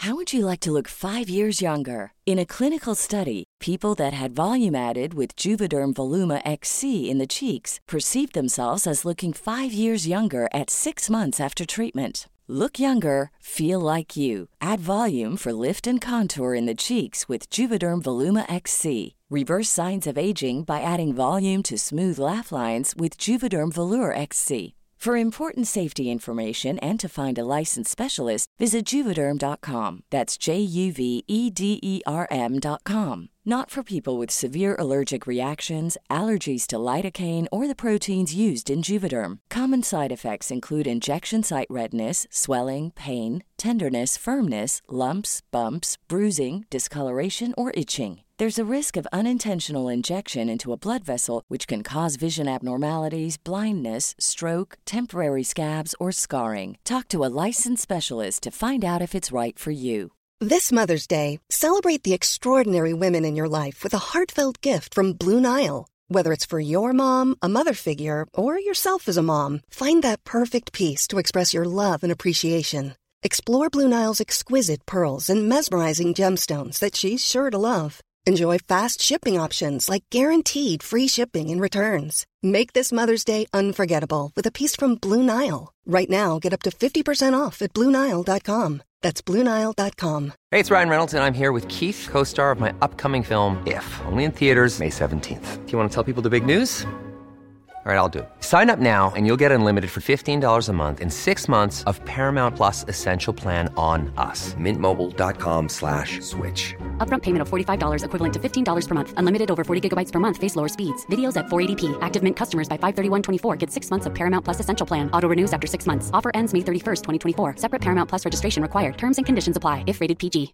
How would you like to look 5 years younger? In a clinical study, people that had volume added with Juvederm Voluma XC in the cheeks perceived themselves as looking 5 years younger at 6 months after treatment. Look younger, feel like you. Add volume for lift and contour in the cheeks with Juvederm Voluma XC. Reverse signs of aging by adding volume to smooth laugh lines with Juvederm Volure XC. For important safety information and to find a licensed specialist, visit Juvederm.com. That's JUVEDERM.com. Not for people with severe allergic reactions, allergies to lidocaine, or the proteins used in Juvederm. Common side effects include injection site redness, swelling, pain, tenderness, firmness, lumps, bumps, bruising, discoloration, or itching. There's a risk of unintentional injection into a blood vessel, which can cause vision abnormalities, blindness, stroke, temporary scabs, or scarring. Talk to a licensed specialist to find out if it's right for you. This Mother's Day, celebrate the extraordinary women in your life with a heartfelt gift from Blue Nile. Whether it's for your mom, a mother figure, or yourself as a mom, find that perfect piece to express your love and appreciation. Explore Blue Nile's exquisite pearls and mesmerizing gemstones that she's sure to love. Enjoy fast shipping options like guaranteed free shipping and returns. Make this Mother's Day unforgettable with a piece from Blue Nile. Right now, get up to 50% off at BlueNile.com. That's BlueNile.com. Hey, it's Ryan Reynolds, and I'm here with Keith, co-star of my upcoming film, If, only in theaters May 17th. Do you want to tell people the big news? All right, I'll do it. Sign up now and you'll get unlimited for $15 a month and 6 months of Paramount Plus Essential Plan on us. MintMobile.com/switch. Upfront payment of $45 equivalent to $15 per month. Unlimited over 40 gigabytes per month. Face lower speeds. Videos at 480p. Active Mint customers by 531.24 get 6 months of Paramount Plus Essential Plan. Auto renews after 6 months. Offer ends May 31st, 2024. Separate Paramount Plus registration required. Terms and conditions apply if rated PG.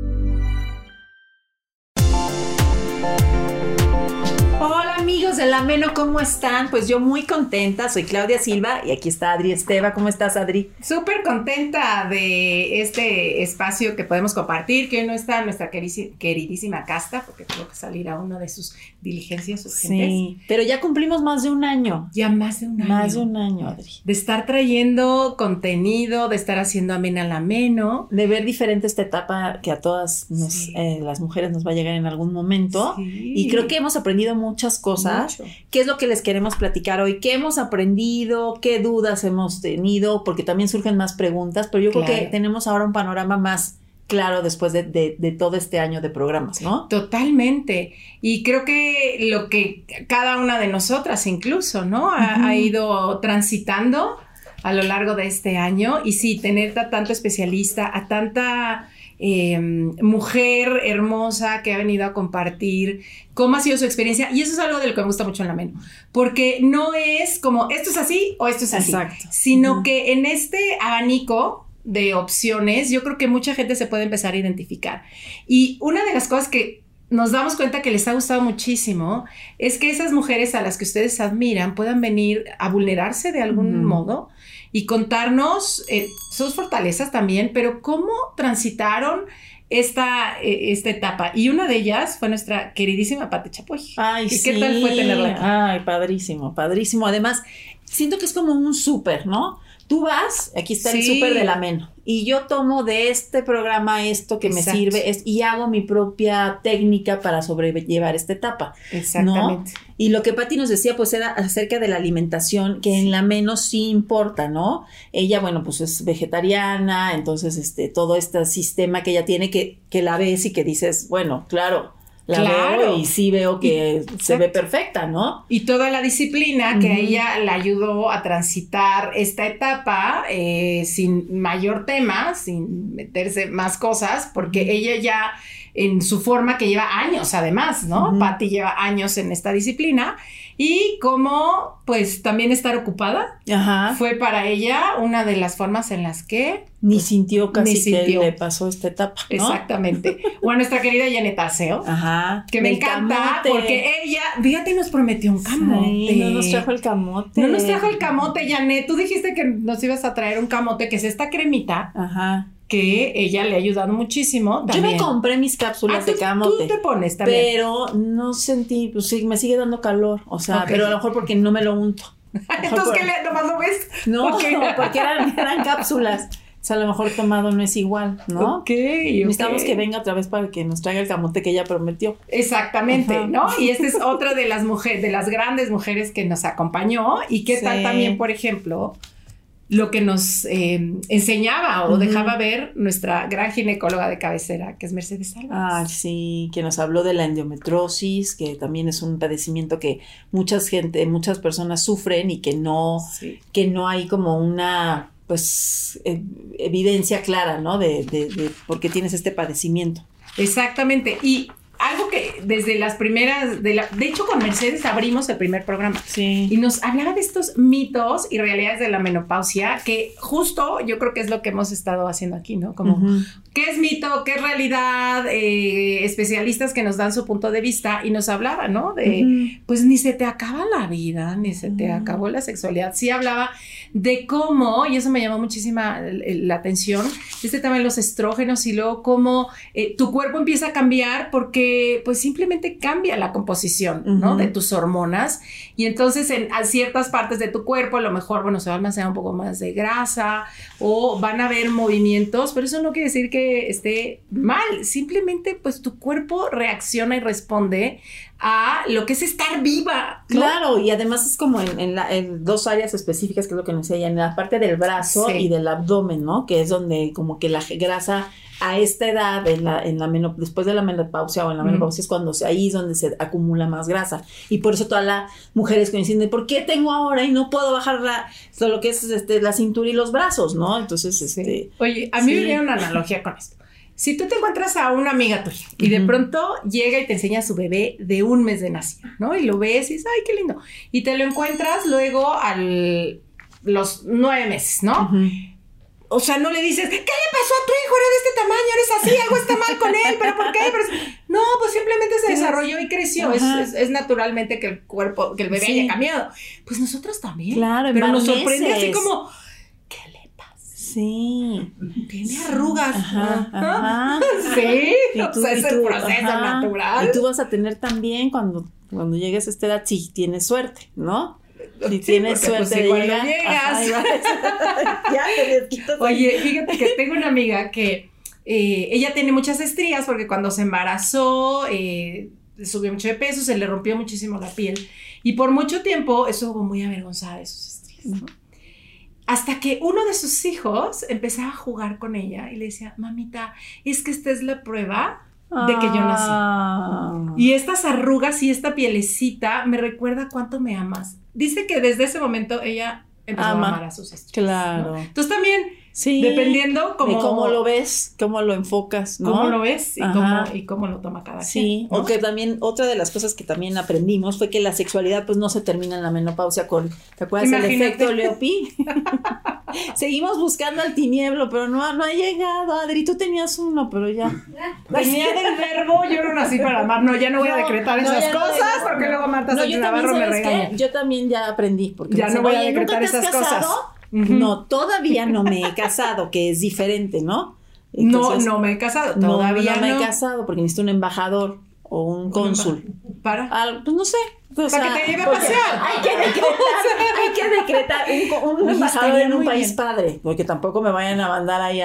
Hola amigos del Ameno, ¿cómo están? Pues yo muy contenta, soy Claudia Silva y aquí está Adri Esteva. ¿Cómo estás, Adri? Súper contenta de este espacio que podemos compartir, que hoy no está nuestra queridísima Casta, porque tuvo que salir a una de sus diligencias urgentes. Sí, pero ya cumplimos más de un año. Ya más de un año. Más de un año, Adri. De estar trayendo contenido, de estar haciendo amena al ameno. De ver diferente esta etapa que a todas las mujeres nos va a llegar en algún momento. Sí. Y creo que hemos aprendido muchas cosas. Mucho. ¿Qué es lo que les queremos platicar hoy? ¿Qué hemos aprendido? ¿Qué dudas hemos tenido? Porque también surgen más preguntas, pero yo creo que tenemos ahora un panorama más claro después de todo este año de programas, ¿no? Totalmente. Y creo que lo que cada una de nosotras incluso, ¿no? Ha ido transitando a lo largo de este año. Y sí, tener a tanto especialista, a tanta mujer hermosa que ha venido a compartir cómo ha sido su experiencia, y eso es algo de lo que me gusta mucho en la Ameno, porque no es como esto es así o esto es así, sino que en este abanico de opciones yo creo que mucha gente se puede empezar a identificar. Y una de las cosas que nos damos cuenta que les ha gustado muchísimo es que esas mujeres a las que ustedes admiran puedan venir a vulnerarse de algún modo y contarnos sus fortalezas también, pero cómo transitaron esta etapa. Y una de ellas fue nuestra queridísima Pati Chapoy. Ay, ¿Y qué tal fue tenerla aquí? Ay, padrísimo, padrísimo. Además, siento que es como un súper, ¿no? Tú vas, aquí está el súper del Ameno, y yo tomo de este programa esto que me sirve y hago mi propia técnica para sobrellevar esta etapa. Exactamente. ¿No? Y lo que Pati nos decía, pues, era acerca de la alimentación, que en la Ameno sí importa, ¿no? Ella, bueno, pues es vegetariana, entonces todo este sistema que ella tiene que la ves y que dices, bueno, claro, veo y sí veo que se ve perfecta, ¿no? Y toda la disciplina que a ella la ayudó a transitar esta etapa sin mayor tema, sin meterse más cosas, porque ella ya en su forma que lleva años además, ¿no? Pati lleva años en esta disciplina y como pues también estar ocupada fue para ella una de las formas en las que ni sintió que le pasó esta etapa, ¿no? Exactamente. O a nuestra querida Janet Arceo, que me encanta porque ella, fíjate, nos prometió un camote. Sí, no nos trajo el camote. No nos trajo el camote, Janet. Tú dijiste que nos ibas a traer un camote, que es esta cremita. Que ella le ha ayudado muchísimo también. Yo me compré mis cápsulas de camote. Tú te pones también. Pero no sentí, pues sí, me sigue dando calor. O sea, pero a lo mejor porque no me lo unto. Entonces, ¿qué nomás lo ves? No, porque eran cápsulas. O sea, a lo mejor tomado no es igual, ¿no? Ok. Necesitamos que venga otra vez para que nos traiga el camote que ella prometió. Exactamente, Ajá. ¿no? Y esta es otra de las mujeres, de las grandes mujeres que nos acompañó y qué tal también, por ejemplo, lo que nos enseñaba o dejaba ver nuestra gran ginecóloga de cabecera, que es Mercedes Álvarez. Ah, sí, que nos habló de la endometriosis, que también es un padecimiento que muchas personas sufren y que no hay como una pues evidencia clara, ¿no? De por qué tienes este padecimiento. Exactamente. Y algo que desde las primeras, de hecho con Mercedes abrimos el primer programa. Sí. Y nos hablaba de estos mitos y realidades de la menopausia, que justo yo creo que es lo que hemos estado haciendo aquí, ¿no? Como, ¿qué es mito? ¿Qué es realidad? Especialistas que nos dan su punto de vista y nos hablaban, ¿no? De, pues ni se te acaba la vida, ni se te acabó la sexualidad. Sí hablaba de cómo, y eso me llamó muchísima la atención, este tema de los estrógenos y luego cómo tu cuerpo empieza a cambiar porque pues simplemente cambia la composición, ¿no? De tus hormonas y entonces a ciertas partes de tu cuerpo a lo mejor, bueno, se va a almacenar un poco más de grasa o van a haber movimientos, pero eso no quiere decir que esté mal, simplemente pues tu cuerpo reacciona y responde a lo que es estar viva, ¿no? Claro, y además es como en dos áreas específicas, que es lo que nos decía, en la parte del brazo y del abdomen, ¿no? Que es donde como que la grasa a esta edad, después de la menopausia o en la menopausia es cuando ahí es donde se acumula más grasa. Y por eso todas las mujeres coinciden, ¿por qué tengo ahora y no puedo bajar lo que es la cintura y los brazos, ¿no? Entonces, Oye, a mí me viene una analogía con esto. Si tú te encuentras a una amiga tuya y de pronto llega y te enseña a su bebé de 1 mes de nacido, ¿no? Y lo ves y dices, ¡ay, qué lindo! Y te lo encuentras luego los 9 meses, ¿no? O sea, no le dices, ¿qué le pasó a tu hijo? Era de este tamaño, eres así, algo está mal con él, ¿pero por qué? No, pues simplemente se desarrolló y creció. Es naturalmente que el bebé haya cambiado. Pues nosotros también. Claro, pero nos sorprende así como, ¿qué le pasa? Sí. Tiene arrugas. Ajá. Sí. O sea, es el proceso natural. Y tú vas a tener también cuando llegues a esta edad, si tienes suerte, ¿no? Si tienes suerte pues, de cuando llegar, llegas. Ya te desquitas. Oye, fíjate que tengo una amiga que ella tiene muchas estrías porque cuando se embarazó subió mucho de peso, se le rompió muchísimo la piel y por mucho tiempo estuvo muy avergonzada de sus estrías, ¿no? Hasta que uno de sus hijos empezaba a jugar con ella y le decía, mamita, es que esta es la prueba de que yo nací. Y estas arrugas y esta pielecita me recuerda cuánto me amas. Dice que desde ese momento ella empezó a amar a sus estrías. Claro. ¿no? Entonces también, sí, dependiendo de cómo lo ves, cómo lo enfocas, ¿no? Cómo lo ves y cómo lo toma cada quien. Sí, ¿no? o que también, otra de las cosas que también aprendimos fue que la sexualidad pues no se termina en la menopausia ¿te acuerdas del efecto Leopi? Seguimos buscando al tinieblo, pero no ha llegado. Adri, tú tenías uno, pero ya. Venía del verbo, yo no nací para amar. No, ya no voy a decretar esas cosas porque luego Marta Sánchez Navarro me regaña. Yo también ya aprendí. Porque ya no voy a decretar esas cosas. No, todavía no me he casado, que es diferente, ¿no? Entonces, no me he casado, todavía no. No me he casado porque necesito un embajador o un cónsul. ¿Para? Pues no sé. Para que te lleve a pasear. Hay que decretar un embajador en un país padre, porque tampoco me vayan a mandar ahí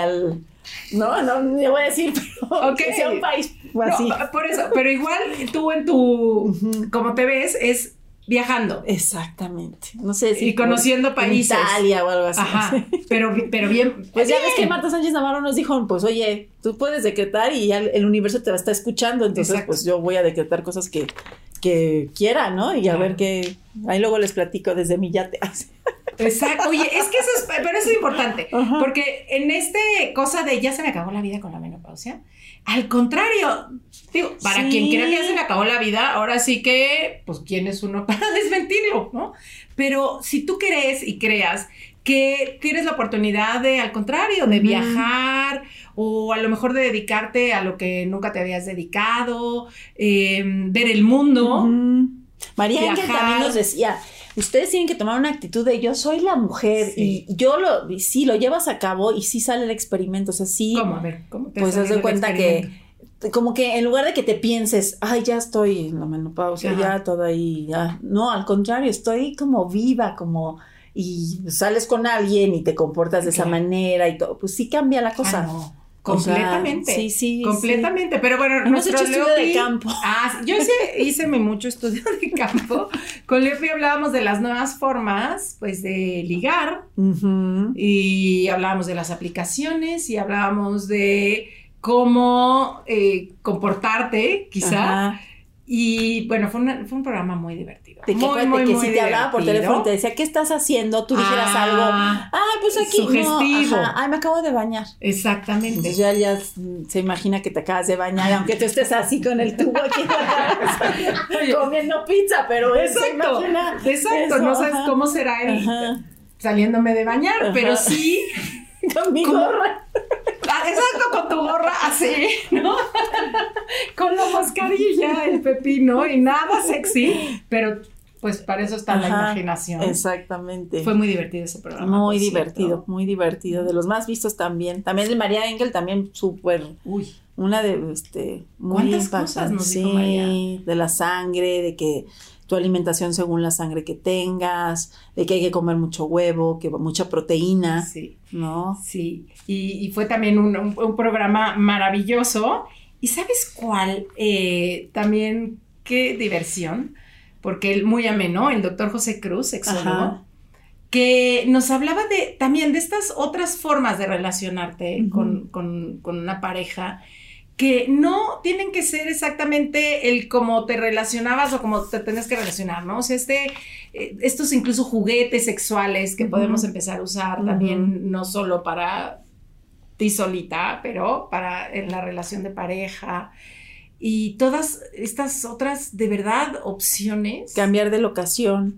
no le voy a decir, pero que sea un país así. No, por eso, pero igual tú en tu, como te ves, es viajando. Exactamente. No sé si y conociendo países. Italia o algo así. Ajá. Pero bien. Pues ya ves que Marta Sánchez Navarro nos dijo, pues oye, tú puedes decretar y ya el universo te va a estar escuchando, entonces exacto. Pues yo voy a decretar cosas que quiera, ¿no? Y a ver qué, ahí luego les platico desde mi yate. Exacto. Oye, es que eso es importante. Ajá. Porque en cosa de ya se me acabó la vida con la menopausia, al contrario, digo, para quien crea que ya se le acabó la vida, ahora sí que, pues, ¿quién es uno para desmentirlo, no? Pero si tú crees y creas que tienes la oportunidad de, al contrario, de viajar o a lo mejor de dedicarte a lo que nunca te habías dedicado, ver el mundo. María Ángel también nos decía, ustedes tienen que tomar una actitud de yo soy la mujer y yo lo llevas a cabo y sí sale el experimento, o sea, sí. ¿Cómo? A ver, ¿cómo te pues haz de cuenta que como que en lugar de que te pienses, ay, ya estoy en la menopausia, ya todo ahí, ya. No, al contrario, estoy como viva, como y sales con alguien y te comportas de esa manera y todo, pues sí cambia la cosa. No. Completamente. O sea, sí. Completamente. Pero bueno, hemos hecho estudio de campo. Yo hice mucho estudio de campo. Con Leopi hablábamos de las nuevas formas, pues, de ligar. Uh-huh. Y hablábamos de las aplicaciones y hablábamos de cómo comportarte, quizá. Uh-huh. Y bueno, fue un programa muy divertido. Que si te hablaba por teléfono y te decía, ¿qué estás haciendo? Tú dijeras algo. Pues aquí. Sugestivo. No, me acabo de bañar. Exactamente. Entonces ya se imagina que te acabas de bañar, aunque tú estés así con el tubo aquí comiendo pizza, pero exacto, se imagina. Exacto, eso, no sabes cómo será él saliéndome de bañar, pero sí. Con mi gorra. Exacto, con tu gorra así, ¿no? Con la mascarilla, el pepino y nada sexy, pero pues para eso está la imaginación. Exactamente. Fue muy divertido ese programa. Muy divertido, muy divertido. De los más vistos también. También de María Engel, también súper. Uy. Una de muy ¿cuántas cosas nos dijo María? De la sangre, de que tu alimentación según la sangre que tengas, de que hay que comer mucho huevo, que mucha proteína, sí, ¿no? Sí, y fue también un programa maravilloso. ¿Y sabes cuál? También, qué diversión, porque él muy ameno, el doctor José Cruz, sexólogo, que nos hablaba también de estas otras formas de relacionarte con una pareja, que no tienen que ser exactamente el cómo te relacionabas o cómo te tenías que relacionar, ¿no? O sea, estos incluso juguetes sexuales que podemos empezar a usar también, no solo para ti solita, pero en la relación de pareja. Y todas estas otras, de verdad, opciones. Cambiar de locación.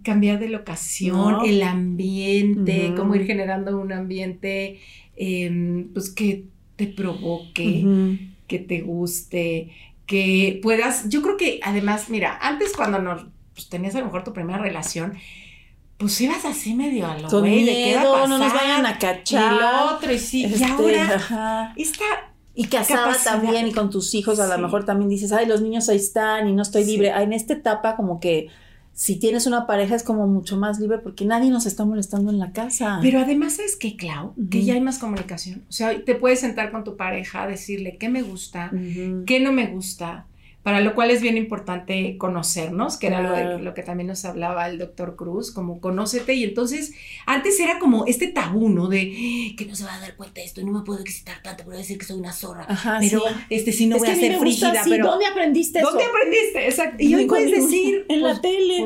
¿No? El ambiente, cómo ir generando un ambiente, pues, que te provoque, que te guste, que puedas, yo creo que además, mira, antes cuando pues, tenías a lo mejor tu primera relación, pues ibas así medio a lo con güey, miedo, de qué va a pasar, no nos vayan a cachar. Y lo otro, y sí, y ahora y casada también, y con tus hijos a lo mejor también dices, ay, los niños ahí están y no estoy libre. En esta etapa como que si tienes una pareja es como mucho más libre porque nadie nos está molestando en la casa. Pero además, ¿sabes qué, Clau? Que ya hay más comunicación. O sea, te puedes sentar con tu pareja, decirle qué me gusta, qué no me gusta, para lo cual es bien importante conocernos, que era lo que también nos hablaba el doctor Cruz, como conócete. Y entonces, antes era como este tabú, ¿no? De que no se va a dar cuenta de esto y no me puedo excitar tanto, pero decir que soy una zorra. Pero si no voy a ser frígida. Pero ¿dónde aprendiste eso? ¿Dónde aprendiste? Exacto. Y hoy puedes decir en la tele.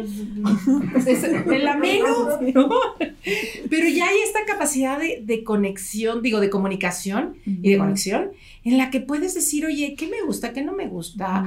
En la menos, ¿no? Pero ya hay esta capacidad de conexión, de comunicación y de conexión, en la que puedes decir, oye, ¿qué me gusta? ¿Qué no me gusta?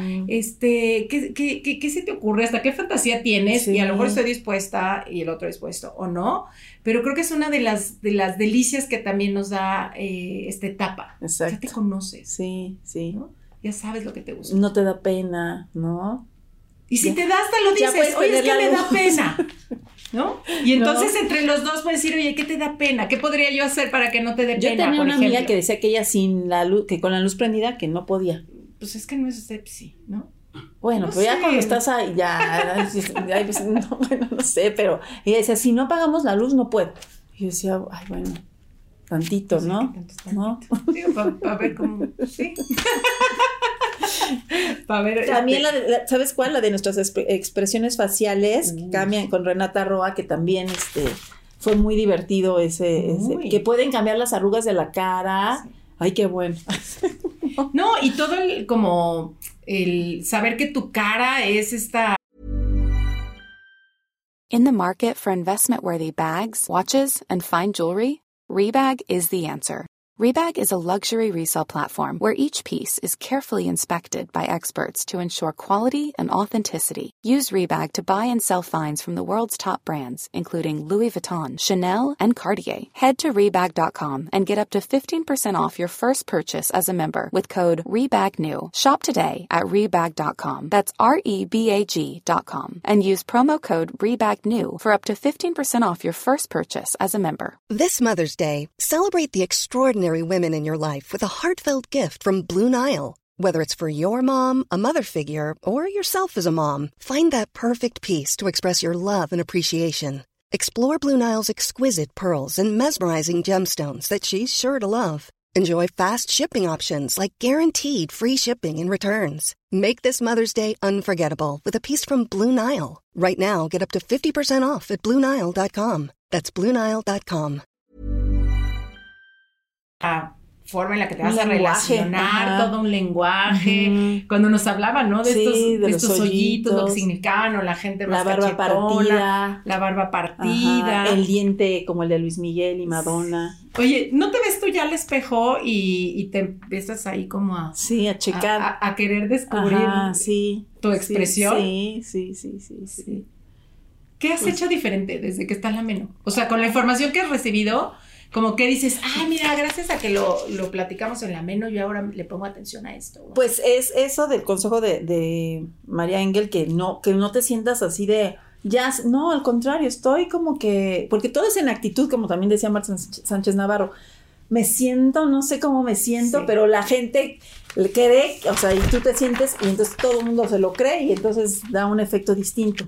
¿Qué se te ocurre? ¿Hasta qué fantasía tienes? Sí. Y a lo mejor estoy dispuesta y el otro dispuesto o no, pero creo que es una de las delicias que también nos da esta etapa. Exacto. Ya te conoces. Sí. ¿no? Ya sabes lo que te gusta. No te da pena, ¿no? Y si te da, hasta lo dices, oye, es que me da pena, ¿no? Y entonces entre los dos puedes decir, oye, ¿qué te da pena? ¿Qué podría yo hacer para que no te dé pena? Yo tenía una amiga que decía que ella sin la luz, que con la luz prendida, que no podía. Pues es que no es sepsi, ¿no? Bueno, no pero ya cuando estás ahí, no sé, pero ella decía, si no apagamos la luz, no puedo. Y yo decía, ay, bueno, tantito, pues ¿no? ¿No? Digo, para ver cómo, sí. Para ver. También ¿sabes cuál? La de nuestras expresiones faciales, que cambian con Renata Roa, que también fue muy divertido ese, que pueden cambiar las arrugas de la cara. Sí. Ay, qué bueno. No, y todo el saber que tu cara es esta. In the market for investment-worthy bags, watches, and fine jewelry, Rebag is the answer. Rebag is a luxury resale platform where each piece is carefully inspected by experts to ensure quality and authenticity. Use Rebag to buy and sell finds from the world's top brands, including Louis Vuitton, Chanel, and Cartier. Head to Rebag.com and get up to 15% off your first purchase as a member with code REBAGNEW. Shop today at Rebag.com. That's REBAG.com. And use promo code REBAGNEW for up to 15% off your first purchase as a member. This Mother's Day, celebrate the extraordinary women in your life with a heartfelt gift from Blue Nile. Whether it's for your mom, a mother figure, or yourself as a mom, find that perfect piece to express your love and appreciation. Explore Blue Nile's exquisite pearls and mesmerizing gemstones that she's sure to love. Enjoy fast shipping options like guaranteed free shipping and returns. Make this Mother's Day unforgettable with a piece from Blue Nile. Right now, get up to 50% off at BlueNile.com. That's BlueNile.com. Forma en la que te vas a relacionar, todo un lenguaje. Cuando nos hablaban, ¿no? De estos hoyitos, lo que significaban, o la gente más cachetona, la barba partida. El diente como el de Luis Miguel y Madonna. Oye, ¿no te ves tú ya al espejo y te empiezas ahí como a checar? A querer descubrir tu expresión. Sí. ¿Qué has hecho diferente desde que está en la Meno? O sea, con la información que has recibido, como que dices, mira, gracias a que lo platicamos en la Meno, yo ahora le pongo atención a esto. Pues es eso del consejo de María Engel, que no te sientas así de, no, al contrario, estoy como que, porque todo es en actitud, como también decía Marta Sánchez Navarro, me siento, no sé cómo me siento, pero la gente le cree, o sea, y tú te sientes, y entonces todo el mundo se lo cree, y entonces da un efecto distinto.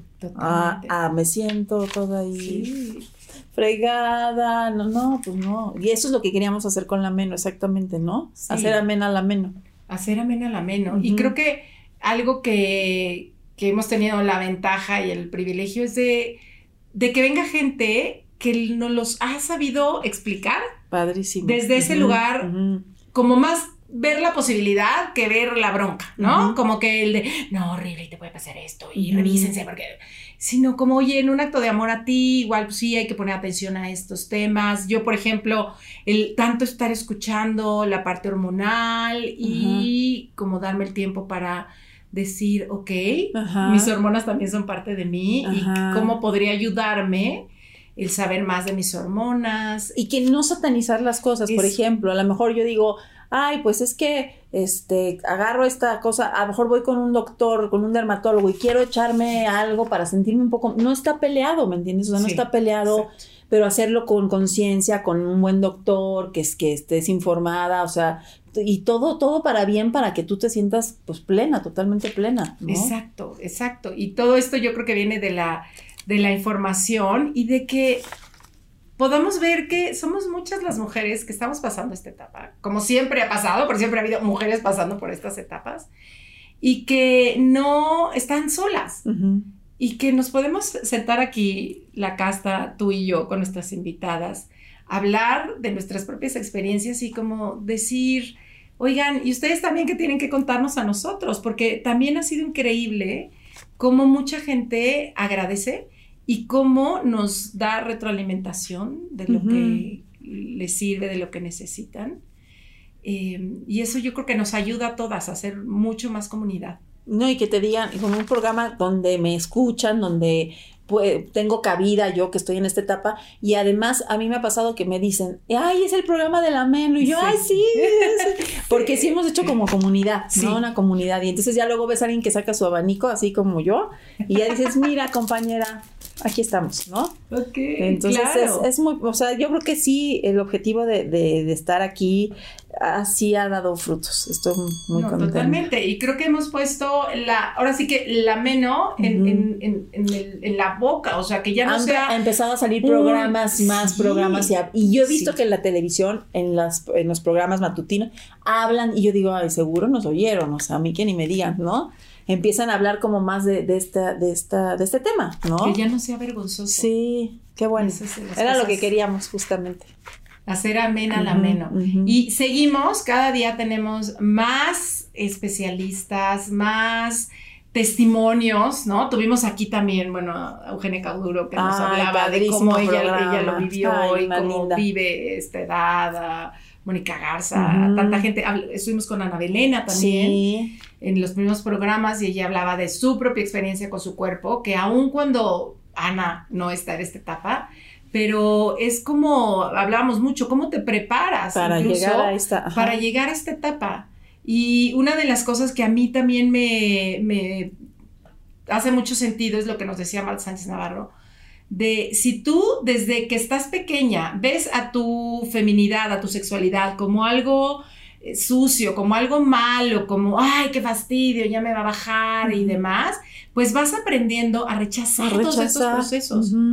Me siento toda ahí fregada, pues no. Y eso es lo que queríamos hacer con la Meno, exactamente, ¿no? Sí. Hacer amena la Meno. Hacer amena la Meno. Y creo que algo que hemos tenido la ventaja y el privilegio es de que venga gente que nos los ha sabido explicar. Padrísimo. Desde ese lugar, como más ver la posibilidad que ver la bronca, ¿no? Como que el de, no, horrible, te puede pasar esto, y revísense, porque... Sino como, oye, en un acto de amor a ti, igual pues, sí hay que poner atención a estos temas. Yo, por ejemplo, el tanto estar escuchando la parte hormonal y como darme el tiempo para decir, ok, mis hormonas también son parte de mí y cómo podría ayudarme el saber más de mis hormonas. Y que no satanizar las cosas, por ejemplo, a lo mejor yo digo, pues es que agarro esta cosa, a lo mejor voy con un doctor, con un dermatólogo y quiero echarme algo para sentirme un poco, no está peleado, ¿me entiendes? O sea, no está peleado, pero hacerlo con conciencia, con un buen doctor, que estés informada, o sea, y todo para bien, para que tú te sientas pues plena, totalmente plena, ¿no? Exacto. Y todo esto yo creo que viene de la información y de que podamos ver que somos muchas las mujeres que estamos pasando esta etapa, como siempre ha pasado, porque siempre ha habido mujeres pasando por estas etapas, y que no están solas, y que nos podemos sentar aquí, la casta, tú y yo, con nuestras invitadas, hablar de nuestras propias experiencias y como decir, oigan, y ustedes también que tienen que contarnos a nosotros, porque también ha sido increíble cómo mucha gente agradece y cómo nos da retroalimentación de lo que les sirve, de lo que necesitan. Y eso yo creo que nos ayuda a todas a hacer mucho más comunidad. No, y que te digan, con un programa donde me escuchan, donde tengo cabida yo que estoy en esta etapa, y además a mí me ha pasado que me dicen, es el programa de la Meno, y yo, sí. Porque sí hemos hecho como comunidad, ¿no? Una comunidad, y entonces ya luego ves a alguien que saca su abanico, así como yo, y ya dices, mira, compañera, aquí estamos, ¿no? Ok, entonces claro. es muy, o sea, yo creo que sí, el objetivo de estar aquí sí ha dado frutos. Estoy muy contenta. Totalmente, y creo que hemos puesto ahora sí que la Meno en la boca, o sea, que ya no ha empezado a salir programas, más programas, y yo he visto que en la televisión, en los programas matutinos, hablan, y yo digo, seguro nos oyeron, o sea, a mí que ni me digan, ¿no? Empiezan a hablar como más de este tema, ¿no? Que ya no sea vergonzoso. Sí, qué bueno. Era lo que queríamos, justamente. Hacer amena la Meno. Y seguimos, cada día tenemos más especialistas, más testimonios, ¿no? Tuvimos aquí también, a Eugenia Cauduro, que nos hablaba de cómo ella lo vivió y cómo vive esta edad, a Mónica Garza, tanta gente. Estuvimos con Ana Belena también en los primeros programas, y ella hablaba de su propia experiencia con su cuerpo, que aun cuando Ana no está en esta etapa, pero es como, hablábamos mucho, cómo te preparas para llegar a esta etapa. Y una de las cosas que a mí también me hace mucho sentido es lo que nos decía Marta Sánchez Navarro, de si tú desde que estás pequeña ves a tu feminidad, a tu sexualidad como algo sucio, como algo malo, como ¡ay, qué fastidio! Ya me va a bajar y demás, pues vas aprendiendo a rechazar todos estos procesos.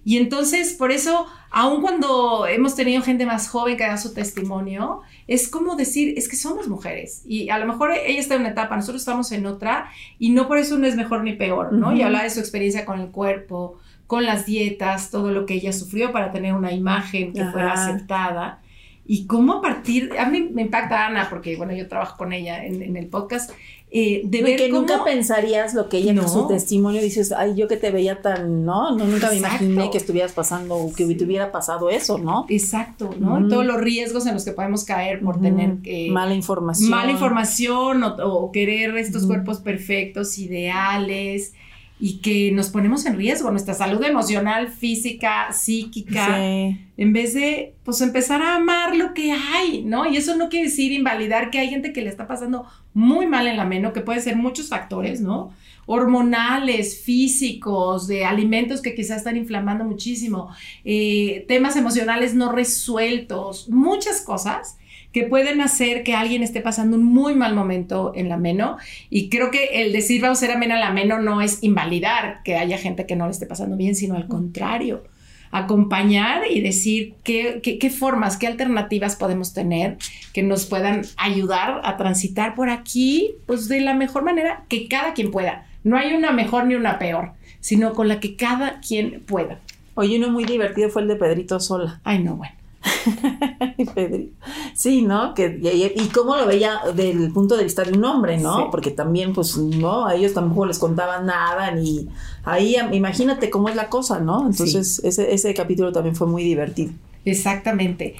Y entonces, por eso, aun cuando hemos tenido gente más joven que da su testimonio, es como decir, es que somos mujeres. Y a lo mejor ella está en una etapa, nosotros estamos en otra, y no por eso no es mejor ni peor, ¿no? Uh-huh. Y habla de su experiencia con el cuerpo, con las dietas, todo lo que ella sufrió para tener una imagen que fuera aceptada. Y cómo a mí me impacta Ana, porque bueno, yo trabajo con ella en el podcast, de ver que cómo... nunca pensarías lo que ella con su testimonio dices, ay, yo que te veía tan, ¿no? Nunca me imaginé que estuvieras pasando, o que te hubiera pasado eso, ¿no? Exacto, ¿no? Y todos los riesgos en los que podemos caer por tener mala información o querer estos cuerpos perfectos, ideales, y que nos ponemos en riesgo nuestra salud emocional, física, psíquica, en vez de pues empezar a amar lo que hay, ¿no? Y eso no quiere decir invalidar que hay gente que le está pasando muy mal en la meno, que puede ser muchos factores, ¿no? Hormonales, físicos, de alimentos que quizás están inflamando muchísimo, temas emocionales no resueltos, muchas cosas que pueden hacer que alguien esté pasando un muy mal momento en la meno. Y creo que el decir vamos a ser amena la meno no es invalidar que haya gente que no le esté pasando bien, sino al contrario, acompañar y decir qué formas, qué alternativas podemos tener que nos puedan ayudar a transitar por aquí, pues de la mejor manera que cada quien pueda. No hay una mejor ni una peor, sino con la que cada quien pueda. Oye, uno muy divertido fue el de Pedrito Sola. Ay, no, bueno. Pedrito. Sí, ¿no? Y cómo lo veía del punto de vista de un hombre, ¿no? Sí. Porque también, pues, no, a ellos tampoco les contaban nada, ni ahí, imagínate cómo es la cosa, ¿no? Entonces, sí. ese capítulo también fue muy divertido. Exactamente.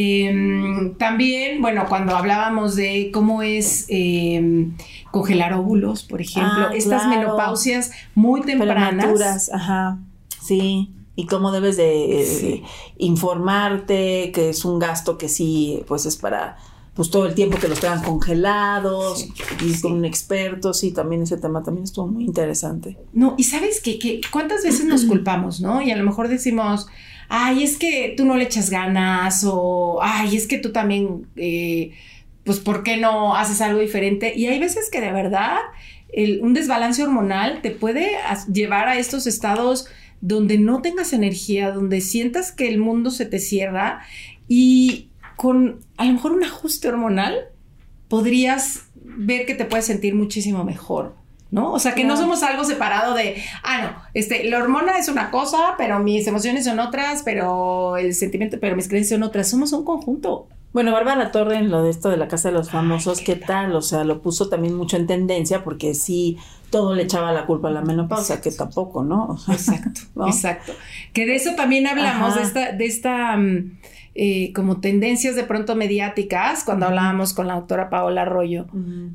También, bueno, cuando hablábamos de cómo es congelar óvulos, por ejemplo, estas menopausias muy tempranas. Prematuras, ajá, sí. Y cómo debes de informarte, que es un gasto que sí, pues es para pues todo el tiempo que los tengan congelados, y con un experto, sí, también ese tema también estuvo muy interesante. No, y ¿sabes qué? ¿Cuántas veces nos culpamos, no? Y a lo mejor decimos, ay, es que tú no le echas ganas, o ay, es que tú también, pues, ¿por qué no haces algo diferente? Y hay veces que de verdad un desbalance hormonal te puede llevar a estos estados donde no tengas energía, donde sientas que el mundo se te cierra, y con a lo mejor un ajuste hormonal podrías ver que te puedes sentir muchísimo mejor, ¿no? O sea, que no somos algo separado de, la hormona es una cosa, pero mis emociones son otras, pero el sentimiento, pero mis creencias son otras. Somos un conjunto. Bueno, Bárbara Torre en lo de esto de la Casa de los Famosos, ¿qué tal? O sea, lo puso también mucho en tendencia porque sí, todo le echaba la culpa a la menopausia, que tampoco, ¿no? Exacto, ¿no? Exacto. Que de eso también hablamos, de esta como tendencias de pronto mediáticas, cuando hablábamos con la doctora Paola Arroyo,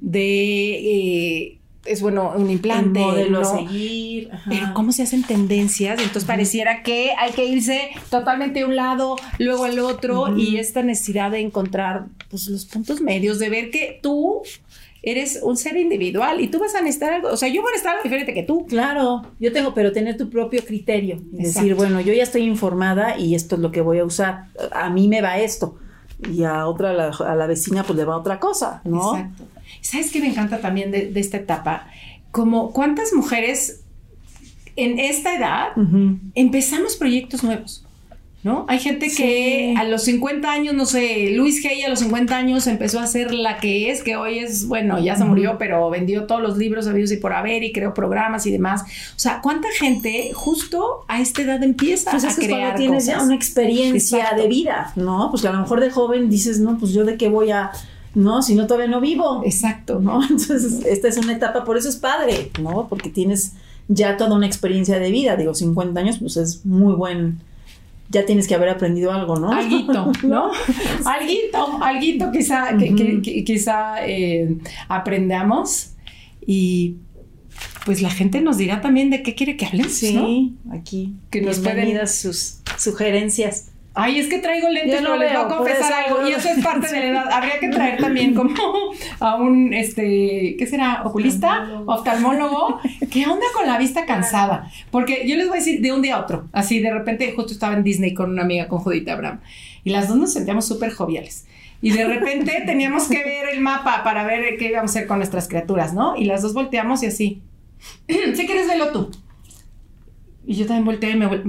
de... es bueno, un implante, el modelo a seguir. Ajá. Pero cómo se hacen tendencias, y entonces pareciera que hay que irse totalmente a un lado, luego al otro, y esta necesidad de encontrar pues los puntos medios, de ver que tú eres un ser individual y tú vas a necesitar algo, o sea, yo voy a necesitar algo diferente que tú. Claro, yo tengo, pero tener tu propio criterio y decir, bueno, yo ya estoy informada y esto es lo que voy a usar, a mí me va esto, y a otra, a la vecina pues le va otra cosa, ¿no? Exacto. ¿Sabes qué me encanta también de esta etapa? Como cuántas mujeres en esta edad empezamos proyectos nuevos, ¿no? Hay gente que a los 50 años, no sé, Luis Hay a los 50 años empezó a ser la que es, que hoy es, bueno, ya se murió, pero vendió todos los libros habidos y por haber y creó programas y demás. O sea, ¿cuánta gente justo a esta edad empieza pues a crear cosas? Tienes ya una experiencia de vida, ¿no? Pues que a lo mejor de joven dices, no, pues yo de qué voy a... No, si no, todavía no vivo. Exacto. ¿No? Entonces, esta es una etapa, por eso es padre, ¿no? Porque tienes ya toda una experiencia de vida. Digo, 50 años, pues es muy buen... Ya tienes que haber aprendido algo, ¿no? Alguito, ¿no? Alguito quizá, quizá aprendamos, y pues la gente nos dirá también de qué quiere que hablemos, sí, ¿no? Aquí. Que nos pueden sus sugerencias. Ay, es que traigo lentes, pero les voy a confesar algo, y eso es parte de la edad. Habría que traer también como a un, ¿qué será? ¿Oculista? Oftalmólogo. ¿Qué onda con la vista cansada? Porque yo les voy a decir de un día a otro. Así, de repente, justo estaba en Disney con una amiga, con Judita Abraham, y las dos nos sentíamos súper joviales. Y de repente teníamos que ver el mapa para ver qué íbamos a hacer con nuestras criaturas, ¿no? Y las dos volteamos y así. Si quieres, velo tú. Y yo también volteé y me dice...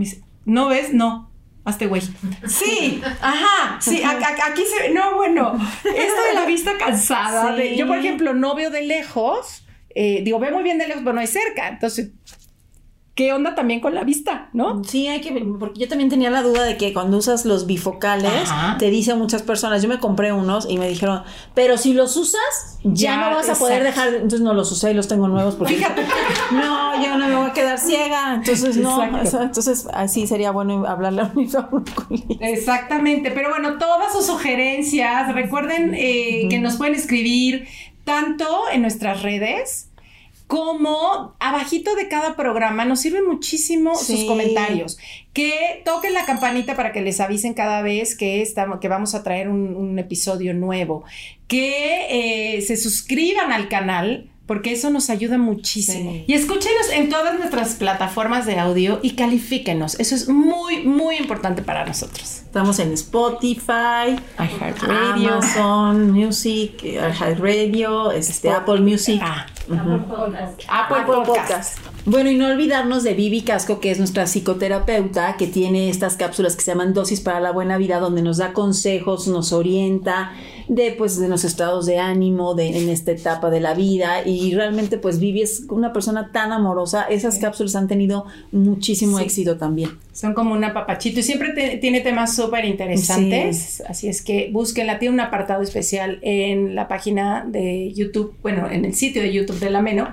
¿No ves? No. Hazte güey. Sí, ajá, sí, aquí se ve, no, bueno, esto de la vista cansada, Sí. yo por ejemplo no veo de lejos, veo muy bien de lejos, pero no es cerca, entonces, ¿qué onda también con la vista, no? Sí, porque yo también tenía la duda de que cuando usas los bifocales, Ajá. te dicen muchas personas, yo me compré unos y me dijeron, pero si los usas, ya no vas a poder exacto. dejar, entonces no los usé y los tengo nuevos porque Fíjate. no, yo no me voy a quedar ciega, entonces no, Exacto. entonces así sería bueno hablarle a un oculista. Exactamente, pero bueno, todas sus sugerencias, recuerden que nos pueden escribir tanto en nuestras redes como abajito de cada programa. Nos sirven muchísimo Sí. sus comentarios. Que toquen la campanita para que les avisen cada vez que vamos a traer un episodio nuevo. Que se suscriban al canal, porque eso nos ayuda muchísimo. Sí. Y escúchenos en todas nuestras plataformas de audio y califíquenos. Eso es muy, muy importante para nosotros. Estamos en Spotify, iHeartRadio. Amazon Music, iHeartRadio, Apple Music. Apple Podcast. Bueno, y no olvidarnos de Vivi Casco, que es nuestra psicoterapeuta, que tiene estas cápsulas que se llaman Dosis para la Buena Vida, donde nos da consejos, nos orienta de los estados de ánimo en esta etapa de la vida. Y realmente, pues, Vivi es una persona tan amorosa. Esas cápsulas han tenido muchísimo éxito también. Son como un apapachito y siempre tiene temas súper interesantes. Sí. Así es que búsquenla. Tiene un apartado especial en la página de YouTube, bueno, en el sitio de YouTube de La Meno.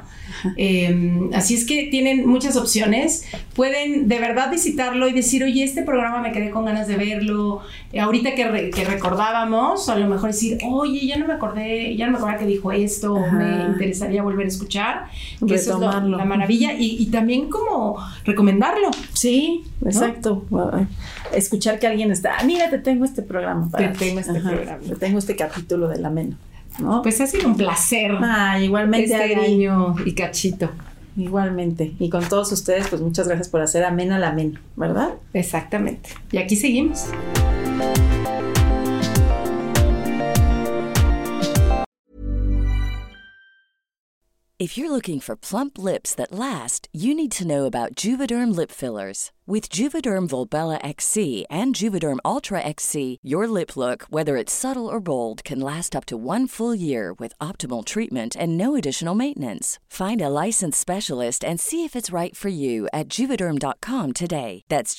Así es que tienen muchas opciones. Pueden de verdad visitarlo y decir, oye, este programa me quedé con ganas de verlo. Ahorita que recordábamos, a lo mejor decir, oye, ya no me acordé que dijo esto, o me interesaría volver a escuchar. Que eso es la maravilla. Y también como recomendarlo. Sí, ¿no? Exacto. Escuchar que alguien está, mira, te tengo este programa. Te tengo este capítulo de La Meno, ¿no? Pues ha sido un placer. Igualmente, este año y cachito. Igualmente. Y con todos ustedes, pues muchas gracias por hacer amena La Meno, ¿verdad? Exactamente. Y aquí seguimos. If you're looking for plump lips that last, you need to know about Juvederm lip fillers. With Juvederm Volbella XC and Juvederm Ultra XC, your lip look, whether it's subtle or bold, can last up to 1 full year with optimal treatment and no additional maintenance. Find a licensed specialist and see if it's right for you at Juvederm.com today. That's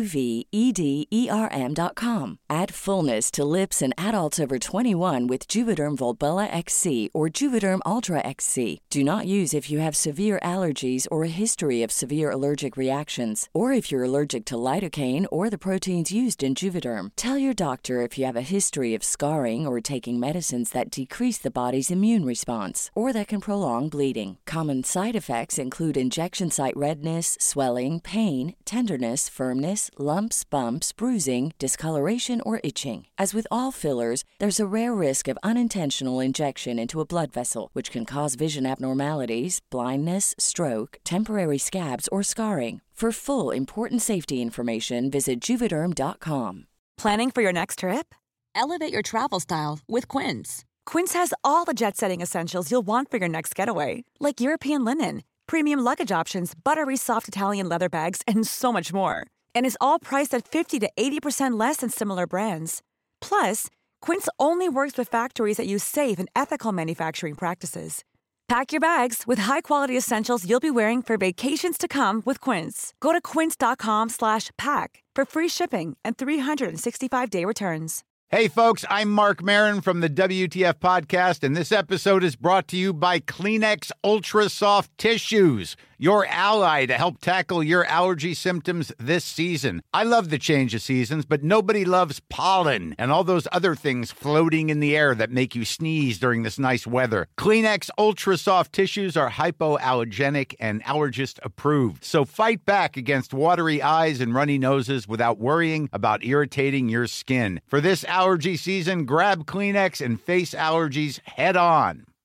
JUVEDERM.com. Add fullness to lips in adults over 21 with Juvederm Volbella XC or Juvederm Ultra XC. Do not use if you have severe allergies or a history of severe allergic reactions, or if you're allergic to lidocaine or the proteins used in Juvederm. Tell your doctor if you have a history of scarring or taking medicines that decrease the body's immune response or that can prolong bleeding. Common side effects include injection site redness, swelling, pain, tenderness, firmness, lumps, bumps, bruising, discoloration, or itching. As with all fillers, there's a rare risk of unintentional injection into a blood vessel, which can cause vision abnormalities, blindness, stroke, temporary scabs, or scarring. For full, important safety information, visit Juvederm.com. Planning for your next trip? Elevate your travel style with Quince. Quince has all the jet-setting essentials you'll want for your next getaway, like European linen, premium luggage options, buttery soft Italian leather bags, and so much more. And is all priced at 50 to 80% less than similar brands. Plus, Quince only works with factories that use safe and ethical manufacturing practices. Pack your bags with high-quality essentials you'll be wearing for vacations to come with Quince. Go to quince.com/pack for free shipping and 365-day returns. Hey, folks, I'm Mark Maron from the WTF Podcast, and this episode is brought to you by Kleenex Ultra Soft Tissues, your ally to help tackle your allergy symptoms this season. I love the change of seasons, but nobody loves pollen and all those other things floating in the air that make you sneeze during this nice weather. Kleenex Ultra Soft Tissues are hypoallergenic and allergist approved, so fight back against watery eyes and runny noses without worrying about irritating your skin. For this allergy season, grab Kleenex and face allergies head on.